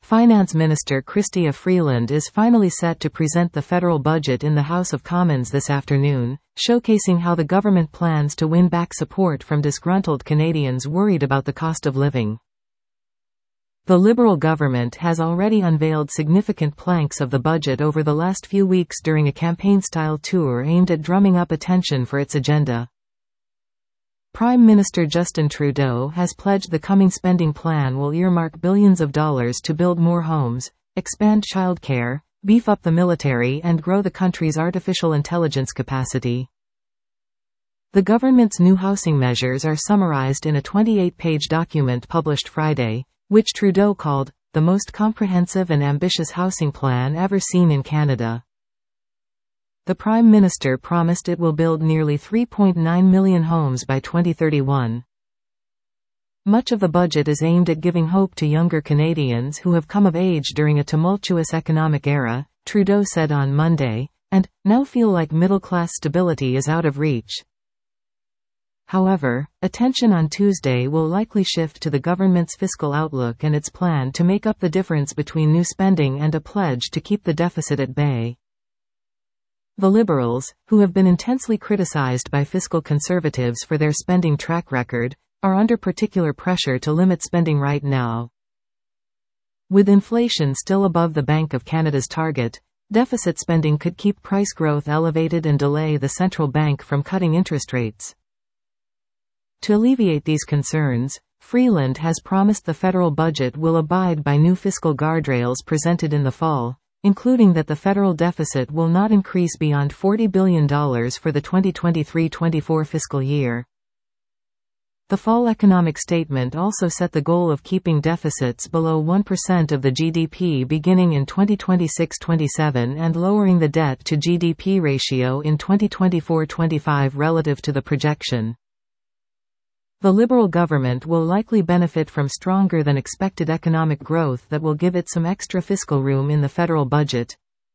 Finance Minister Chrystia Freeland is finally set to present the federal budget in the House of Commons this afternoon, showcasing how the government plans to win back support from disgruntled Canadians worried about the cost of living. The Liberal government has already unveiled significant planks of the budget over the last few weeks during a campaign-style tour aimed at drumming up attention for its agenda. Prime Minister Justin Trudeau has pledged the coming spending plan will earmark billions of dollars to build more homes, expand childcare, beef up the military and grow the country's artificial intelligence capacity. The government's new housing measures are summarized in a 28-page document published Friday, which Trudeau called the most comprehensive and ambitious housing plan ever seen in Canada. The Prime Minister promised it will build nearly 3.9 million homes by 2031. Much of the budget is aimed at giving hope to younger Canadians who have come of age during a tumultuous economic era, Trudeau said on Monday, and now feel like middle-class stability is out of reach. However, attention on Tuesday will likely shift to the government's fiscal outlook and its plan to make up the difference between new spending and a pledge to keep the deficit at bay. The Liberals, who have been intensely criticized by fiscal conservatives for their spending track record, are under particular pressure to limit spending right now. With inflation still above the Bank of Canada's target, deficit spending could keep price growth elevated and delay the central bank from cutting interest rates. To alleviate these concerns, Freeland has promised the federal budget will abide by new fiscal guardrails presented in the fall, including that the federal deficit will not increase beyond $40 billion for the 2023-24 fiscal year. The fall economic statement also set the goal of keeping deficits below 1% of the GDP beginning in 2026-27 and lowering the debt-to-GDP ratio in 2024-25 relative to the projection. The Liberal government will likely benefit from stronger than expected economic growth that will give it some extra fiscal room in the federal budget.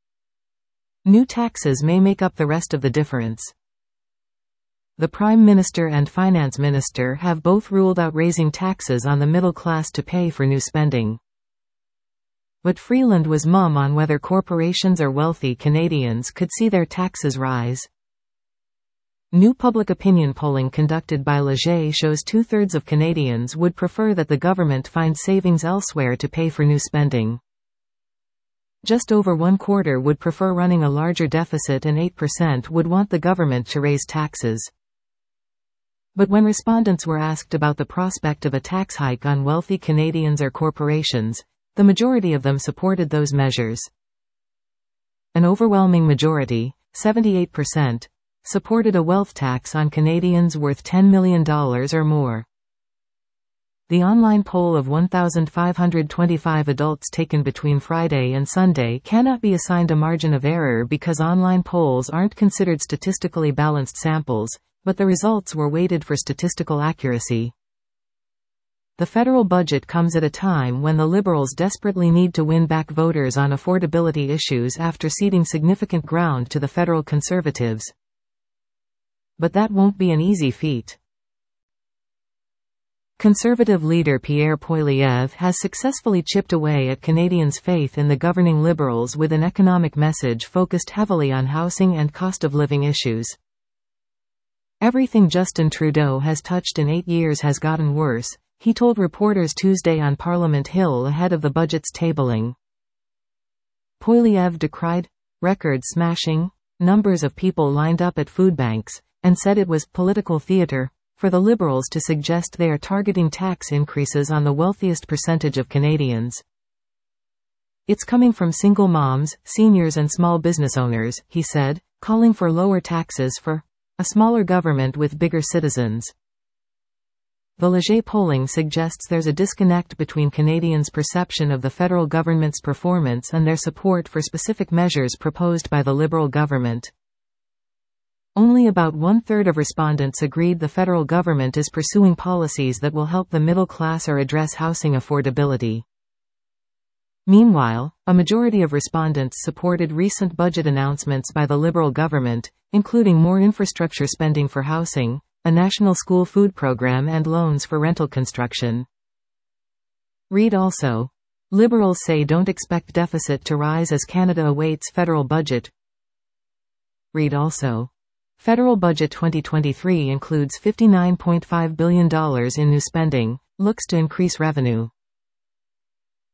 New taxes may make up the rest of the difference. The Prime Minister and Finance Minister have both ruled out raising taxes on the middle class to pay for new spending. But Freeland was mum on whether corporations or wealthy Canadians could see their taxes rise. New public opinion polling conducted by Leger shows 2/3 of Canadians would prefer that the government find savings elsewhere to pay for new spending. Just over 1/4 would prefer running a larger deficit and 8% would want the government to raise taxes. But when respondents were asked about the prospect of a tax hike on wealthy Canadians or corporations, the majority of them supported those measures. An overwhelming majority, 78%, supported a wealth tax on Canadians worth $10 million or more. The online poll of 1,525 adults taken between Friday and Sunday cannot be assigned a margin of error because online polls aren't considered statistically balanced samples, but the results were weighted for statistical accuracy. The federal budget comes at a time when the Liberals desperately need to win back voters on affordability issues after ceding significant ground to the federal Conservatives. But that won't be an easy feat. Conservative leader Pierre Poilievre has successfully chipped away at Canadians' faith in the governing Liberals with an economic message focused heavily on housing and cost of living issues. Everything Justin Trudeau has touched in 8 years has gotten worse, he told reporters Tuesday on Parliament Hill ahead of the budget's tabling. Poilievre decried record-smashing numbers of people lined up at food banks, and said it was political theatre for the Liberals to suggest they are targeting tax increases on the wealthiest percentage of Canadians. It's coming from single moms, seniors and small business owners, he said, calling for lower taxes for a smaller government with bigger citizens. The Leger polling suggests there's a disconnect between Canadians' perception of the federal government's performance and their support for specific measures proposed by the Liberal government. Only about 1/3 of respondents agreed the federal government is pursuing policies that will help the middle class or address housing affordability. Meanwhile, a majority of respondents supported recent budget announcements by the Liberal government, including more infrastructure spending for housing, a national school food program and loans for rental construction. Read also. Liberals say don't expect deficit to rise as Canada awaits federal budget. Read also. Federal budget 2023 includes $59.5 billion in new spending, looks to increase revenue.